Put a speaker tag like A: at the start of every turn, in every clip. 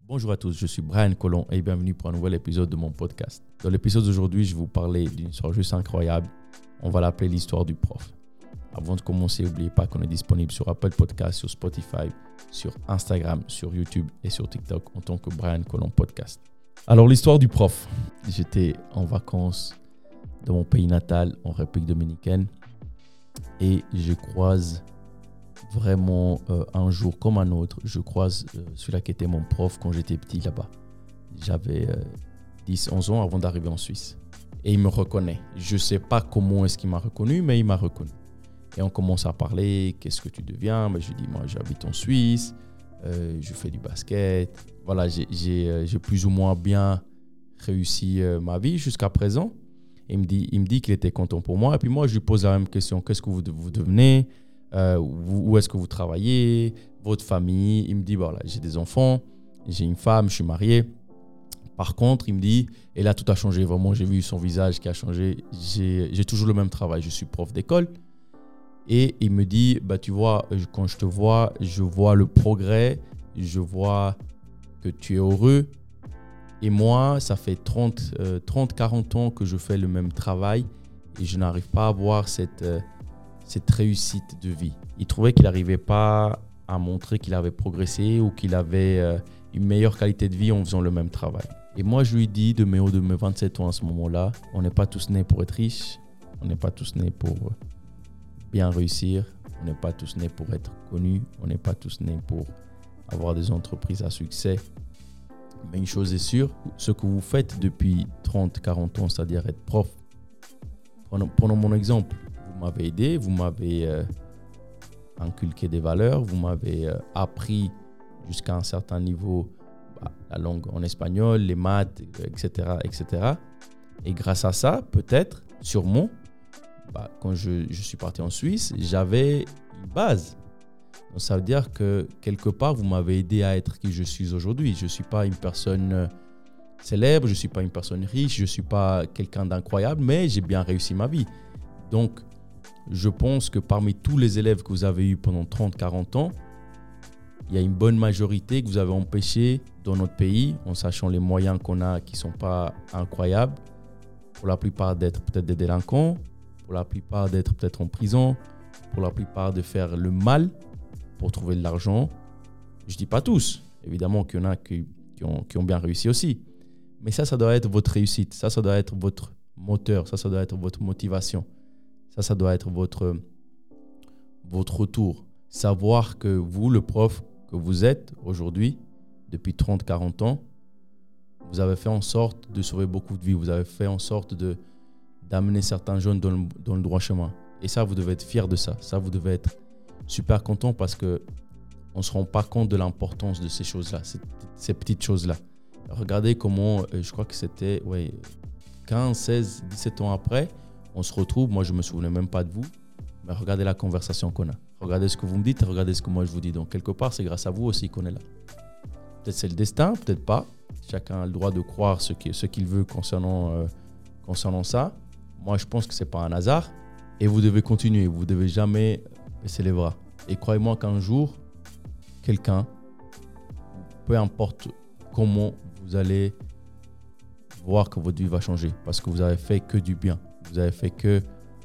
A: Bonjour à tous, je suis Brian Colon et bienvenue pour un nouvel épisode de mon podcast. Dans l'épisode d'aujourd'hui, je vais vous parler d'une histoire juste incroyable. On va l'appeler l'histoire du prof. Avant de commencer, n'oubliez pas qu'on est disponible sur Apple Podcasts, sur Spotify, sur Instagram, sur YouTube et sur TikTok en tant que Brian Colon Podcast. Alors, l'histoire du prof. J'étais en vacances dans mon pays natal, en République dominicaine, et je croise vraiment un jour comme un autre, je croise celui-là qui était mon prof quand j'étais petit là-bas. J'avais 10-11 ans avant d'arriver en Suisse. Et il me reconnaît. Je ne sais pas comment est-ce qu'il m'a reconnu, mais il m'a reconnu. Et on commence à parler, qu'est-ce que tu deviens? Je lui dis, moi j'habite en Suisse, je fais du basket. Voilà, j'ai plus ou moins bien réussi ma vie jusqu'à présent. Et il me dit qu'il était content pour moi. Et puis moi, je lui pose la même question, qu'est-ce que vous devenez? Où est-ce que vous travaillez, votre famille? Il me dit, voilà, j'ai des enfants, j'ai une femme, je suis marié. Par contre, il me dit, et là, tout a changé. Vraiment, j'ai vu son visage qui a changé. J'ai toujours le même travail. Je suis prof d'école. Et il me dit, tu vois, quand je te vois, je vois le progrès. Je vois que tu es heureux. Et moi, ça fait 30-40 ans que je fais le même travail. Et je n'arrive pas à voir cette réussite de vie. Il trouvait qu'il n'arrivait pas à montrer qu'il avait progressé ou qu'il avait une meilleure qualité de vie en faisant le même travail. Et moi, je lui dis de mes 27 ans à ce moment-là, on n'est pas tous nés pour être riches, on n'est pas tous nés pour bien réussir, on n'est pas tous nés pour être connus, on n'est pas tous nés pour avoir des entreprises à succès. Mais une chose est sûre, ce que vous faites depuis 30-40 ans, c'est-à-dire être prof, prenons mon exemple. Vous m'avez aidé, vous m'avez inculqué des valeurs, vous m'avez appris jusqu'à un certain niveau la langue en espagnol, les maths, etc., etc. Et grâce à ça, peut-être, sûrement, quand je suis parti en Suisse, j'avais une base. Donc ça veut dire que quelque part, vous m'avez aidé à être qui je suis aujourd'hui. Je ne suis pas une personne célèbre, je ne suis pas une personne riche, je ne suis pas quelqu'un d'incroyable, mais j'ai bien réussi ma vie. Donc, je pense que parmi tous les élèves que vous avez eus pendant 30-40 ans, il y a une bonne majorité que vous avez empêché dans notre pays, en sachant les moyens qu'on a qui ne sont pas incroyables, pour la plupart d'être peut-être des délinquants, pour la plupart d'être peut-être en prison, pour la plupart de faire le mal pour trouver de l'argent. Je ne dis pas tous, évidemment qu'il y en a qui ont bien réussi aussi. Mais ça doit être votre réussite, ça doit être votre moteur, ça doit être votre motivation. Ça doit être votre retour. Savoir que vous, le prof que vous êtes aujourd'hui, depuis 30-40 ans, vous avez fait en sorte de sauver beaucoup de vies. Vous avez fait en sorte d'amener certains jeunes dans le droit chemin. Et ça, vous devez être fiers de ça. Ça, vous devez être super content parce qu'on ne se rend pas compte de l'importance de ces choses-là, ces petites choses-là. Regardez comment, je crois que c'était 15, 16, 17 ans après, on se retrouve, moi je ne me souvenais même pas de vous, mais regardez la conversation qu'on a. Regardez ce que vous me dites, regardez ce que moi je vous dis. Donc quelque part, c'est grâce à vous aussi qu'on est là. Peut-être c'est le destin, peut-être pas. Chacun a le droit de croire ce qu'il veut concernant ça. Moi je pense que ce n'est pas un hasard. Et vous devez continuer, vous ne devez jamais baisser les bras. Et croyez-moi qu'un jour, quelqu'un, peu importe comment, vous allez voir que votre vie va changer. Parce que vous avez fait que du bien. Vous avez fait que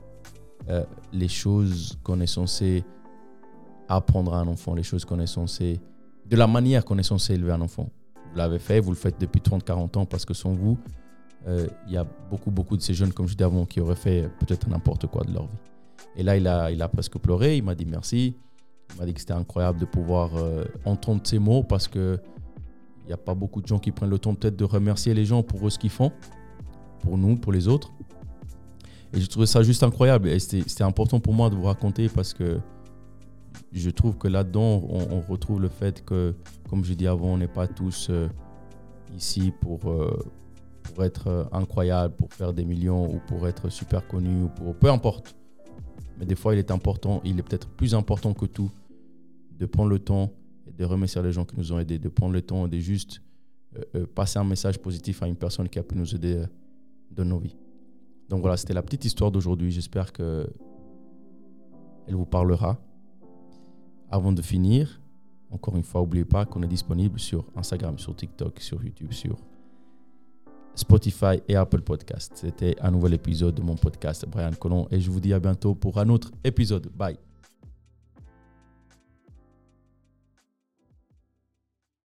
A: les choses qu'on est censé apprendre à un enfant, les choses qu'on est censé, de la manière qu'on est censé élever un enfant. Vous l'avez fait, vous le faites depuis 30-40 ans parce que sans vous, il y a beaucoup de ces jeunes, comme je disais avant, qui auraient fait peut-être n'importe quoi de leur vie. Et là, il a presque pleuré, il m'a dit merci. Il m'a dit que c'était incroyable de pouvoir entendre ces mots parce que il n'y a pas beaucoup de gens qui prennent le temps peut-être de remercier les gens pour ce qu'ils font, pour nous, pour les autres. Et je trouvais ça juste incroyable. Et c'était important pour moi de vous raconter parce que je trouve que là-dedans, on retrouve le fait que, comme je dis avant, on n'est pas tous ici pour être incroyable, pour faire des millions ou pour être super connu ou pour peu importe. Mais des fois, il est peut-être plus important que tout de prendre le temps et de remercier les gens qui nous ont aidés, de prendre le temps de juste passer un message positif à une personne qui a pu nous aider dans nos vies. Donc voilà, c'était la petite histoire d'aujourd'hui. J'espère qu'elle vous parlera. Avant de finir, Encore une fois, n'oubliez pas qu'on est disponible sur Instagram, sur TikTok, sur YouTube, sur Spotify et Apple Podcast. C'était un nouvel épisode de mon podcast Brian Colon et je vous dis à bientôt pour un autre épisode. Bye.